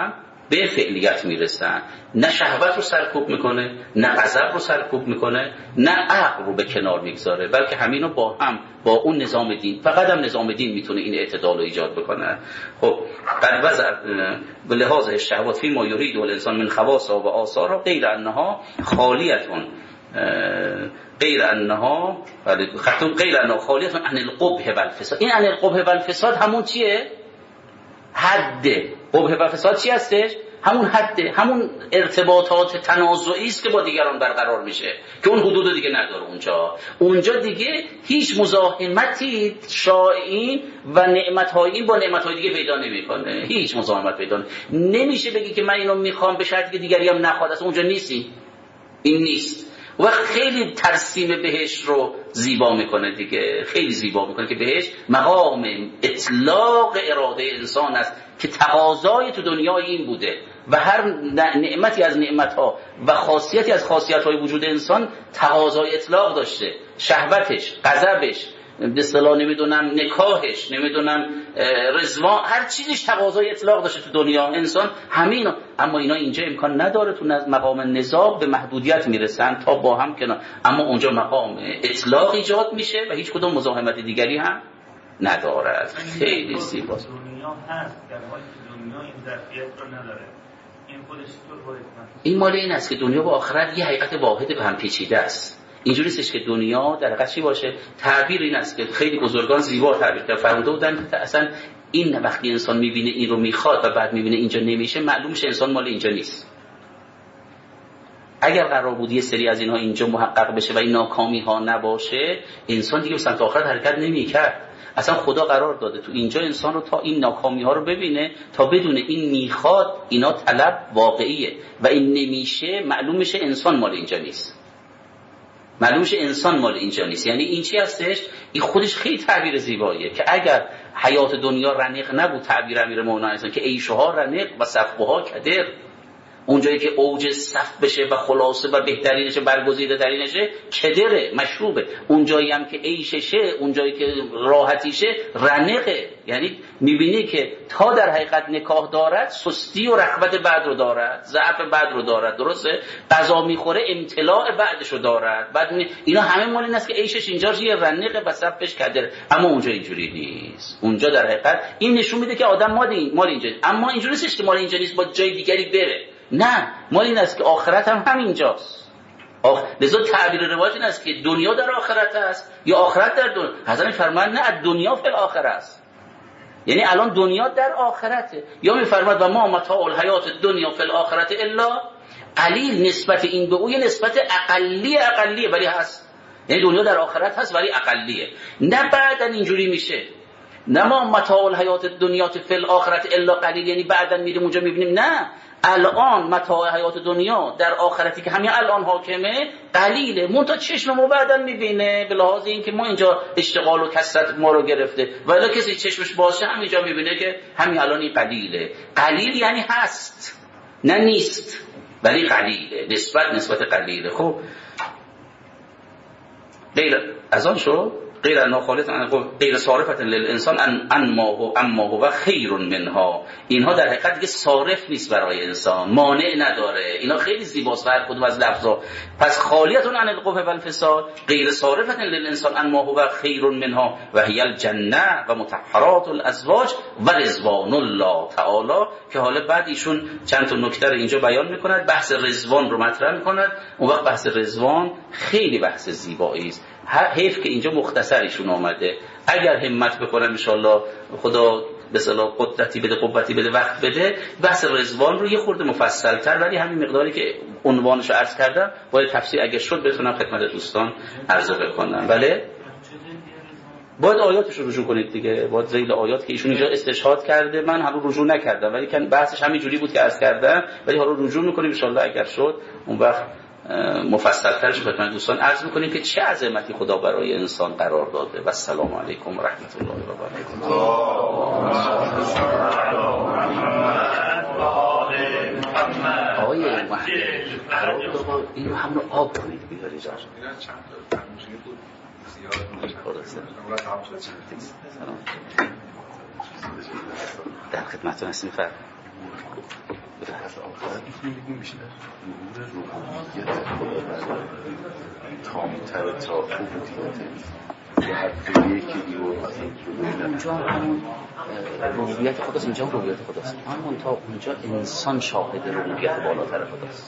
Speaker 1: به فعلیت میرسن. نه شهوت رو سرکوب میکنه، نه غضب رو سرکوب میکنه، نه عقل رو به کنار میگذاره، بلکه همینو با هم با اون نظام دین، فقط هم نظام دین میتونه این اعتدال رو ایجاد بکنه. خب قد وضع به لحاظ الشهوات فی ما یرید الانسان من خواص و آثار غیر انها خالیتون غیر انها خطون غیر انها خالیتون عن القبح والفساد. این عن القبح والفساد همون چیه؟ حده. قبح و فساد چی هستش؟ همون حده، همون ارتباطات تنازعی است که با دیگران برقرار میشه که اون حدود دیگه نداره. اونجا دیگه هیچ مزاحمتی شایعین و نعمت‌های با نعمت‌های دیگه پیدا نمی‌کنه، هیچ مزاحمت پیدا نمیشه. بگی که من اینو میخوام به شرطی که دیگری هم نخواد، اصلا اونجا نیستی، این نیست. و خیلی ترسیم بهش رو زیبا میکنه دیگه، خیلی زیبا میکنه که بهش مقام اطلاق اراده انسان است که تقاضای تو دنیای این بوده و هر نعمتی از نعمتها و خاصیتی از خاصیت‌های وجود انسان تقاضای اطلاق داشته. شهوتش، غضبش، به اصطلاح نمیدونم نکاحش، نمیدونم رضوان، هر چیزش تقاضای اطلاق داشته تو دنیا انسان همین. اما اینا اینجا امکان نداره، تو مقام نزاع به محدودیت میرسن تا با هم کنار، اما اونجا مقام اطلاق ایجاد میشه و هیچ کدوم مزاحمت دیگری هم ندارد. خیلی زیباست.
Speaker 4: دنیا هست در حالی که دنیا این ظرفیت رو نداره. این خودش تو باید
Speaker 1: این مال این است که دنیا و آخرت یه حقیقت واحد و هم پیچیده است. اینجوری نیستش که دنیا در حقیقت چی باشه. تعبیر این است که خیلی بزرگان زیبا تعبیر فرموده بودن که اصلا این وقتی انسان میبینه این رو میخواد و بعد میبینه اینجا نمیشه، معلوم میشه انسان مال اینجا نیست. اگر قرار بود یه سری از اینها اینجا محقق بشه و این ناکامی ها نباشه، انسان دیگه به سمت آخرت حرکت نمیکرد. اصلا خدا قرار داده تو اینجا انسان رو تا این ناکامی ها رو ببینه، تا بدونه این میخواد، اینا طلب واقعیه و این نمیشه، معلوم میشه انسان مال اینجا نیست. معلوم میشه انسان مال اینجا نیست. یعنی این چی هستش؟ این خودش خیلی تعبیر زیباییه که اگر حیات دنیا رنق نبود، تعبیر امیر مولانا است که عیشها رنق و صفها کدر، اونجایی که اوج صف بشه و خلاصه و بهترینشه، برگزیده ترینشه، کدره، مشروبه. اونجایی هم که عیششه، اونجایی که راحتیشه، رنقه. یعنی میبینی که تا در حقیقت نکاح دارد، سستی و رغبت بعد رو دارد، ضعف بعد رو دارد، درسته؟ غذا میخوره امتلاع بعدش رو دارد. بعد اینا همه مال این است که عیشش اینجا یه رنقه و صفش کدره. اما اونجا اینجوری نیست. اونجا در حقیقت این نشون میده که آدم مال اینجا، اما اینجوری نیست که مال اینجا نیست با جای دیگری بره. نه، مال این است که آخرت هم همینجاست. لذا تعبیر روایت این است که دنیا در آخرت است یا آخرت در دنیا. حضرت فرمان نه، دنیا فی الاخره است. یعنی الان دنیا در آخرته. یا میفرماد و ما متاع الحیات الدنیا فی الاخره الا قلیل. نسبت این به او یه نسبت اقلیه ولی هست. یعنی دنیا در آخرت هست ولی اقلیه. نه بعدن اینجوری میشه. نه ما متاع الحیات الدنیا فی الاخره الا قلیل، یعنی بعدن میریم اونجا میبینیم نه، الان متاع حیات دنیا در آخرتی که همین الان حاکمه قلیله. منتها چشم ما بعدن میبینه به لحاظ این که ما اینجا اشتغال و کثرت ما رو گرفته، ولی کسی چشمش باشه همینجا میبینه که همین الان این قلیله. قلیل یعنی هست، نه نیست، ولی قلیله، نسبت قلیله. خب غیر از آن شو غیر انها خالص غیر صارفه للانسان اما هو خیر منها. اینها در حقیقت دیگه صارف نیست برای انسان، مانع نداره. اینا خیلی زیباست هر کدوم از لفظا. پس خالیتون عن القبح والفساد، غیر صارفه للانسان اما هو خیر منها و هی الجنه و مطهرات الازواج و رضوان الله تعالی. که حالا بعد ایشون چند تا نکته رو اینجا بیان میکند، بحث رضوان رو مطرح میکند. اون وقت بحث رضوان خیلی بحث زیبایی است. حیف که اینجا مختصرشون آمده. اگر همت بکنم ان شاءالله خدا به اصطلاح قدرتی بده، قوتی بده، وقت بده، بحث رضوان رو یه خورده مفصل‌تر، ولی همین مقداری که عنوانش رو عرض کردم باید تفسیر اگه شد بتونم خدمت دوستان عرضه بکنم. بله باید آیاتش رو رجوع کنید دیگه، باید ذیل آیات که ایشون اینجا استشهاد کرده، من هم رجوع نکردم ولی که بحثش همین جوری بود که عرض کردم، ولی حالا رجوع می‌کنیم ان شاءالله اگر شد اون وقت مفصل‌ترش خدمت دوستان عرض می‌کنیم که چه عظمتی خدا برای انسان قرار داده. و السلام علیکم و رحمت الله و برکاته. آقای محمد اینو همون آب کنید بیاری جان. در خدمتتون هستیم.
Speaker 3: از آخرت میتونیم بیشتر ظهور ربوبیت خدا تامتر تا عبودیت یه حرف یکی دیگه
Speaker 1: اونجا همون ربوبیت خداست، اینجا ربوبیت خداست، همون تا اونجا انسان شاهد ربوبیت بالاتر خداست.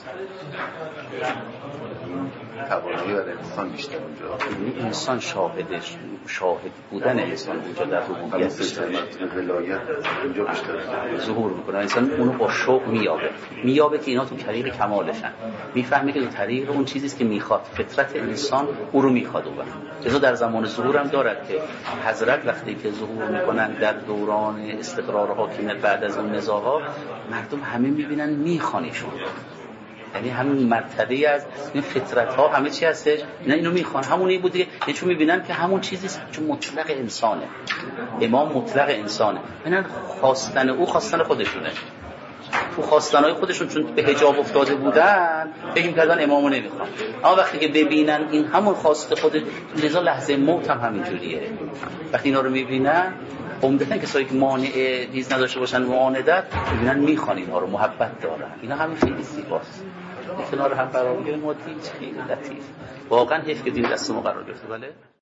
Speaker 3: توانایی برای انسان بیشتر اونجا،
Speaker 1: انسان شاهد بودن انسان اونجا در ربوبیت بیشتر،
Speaker 3: ولایت اونجا بیشتر
Speaker 1: ظهور میکنه. انسان اونو با شوق میابه که اینا تو طریق کمالشن، میفهمه که تو طریق اون چیزیست که میخواد، فطرت انسان او رو میخواد. اون وقت در زمان ظهور هم دارد که حضرت وقتی که ظهور میکنن در دوران استقرار حاکمیت بعد از اون نزاع‌ها، مردم همه میبینن میخوانیشون، یعنی همین مرتبه از این فطرت ها همه چی هستش، اینا اینو میخوان، همونی بوده که چون میبینن که همون چیزیست چون مطلق انسانه، امام مطلق انسانه، اینا خواستن او خواستن خودشونه، تو خواستنهای خودشون چون به حجاب افتاده بودن فکر می‌کردن امامو نمیخوان، اما وقتی که ببینن این همون خواست خود، لذا لحظه موت هم همینجوریه، وقتی اینا رو میبینن عمدتاً کسایی که مانع دیز نداشته باشن معاندت میبینن میخوان اینها رو، محبت دارن، اینا همین خیلی زیباست، کنار هم قرار میگیره، ما دید خیلی لطیف، واقعا حیف که دین دست ما قرار گرفته. بله